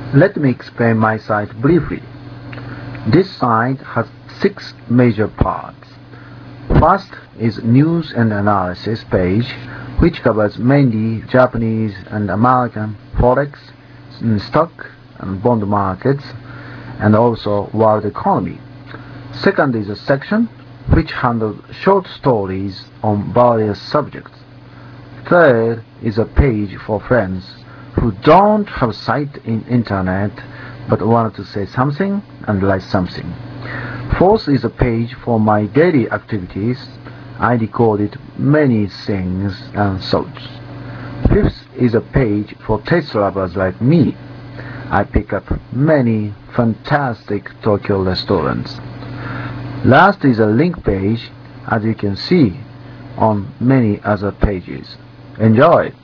Let me explain my site briefly. This site has 6 major parts. First is News and Analysis page, which covers mainly Japanese and American forex, stock and bond markets, and also world economy. Second is a section which handles short stories on various subjects. Third is a page for friends who don't have site in internet but want to say something and like something. Fourth is a page for my daily activities. I recorded many things and thoughts. Fifth is a page for taste lovers like me. I pick up many fantastic Tokyo restaurants. Last is a link page, as you can see on many other pages. Enjoy!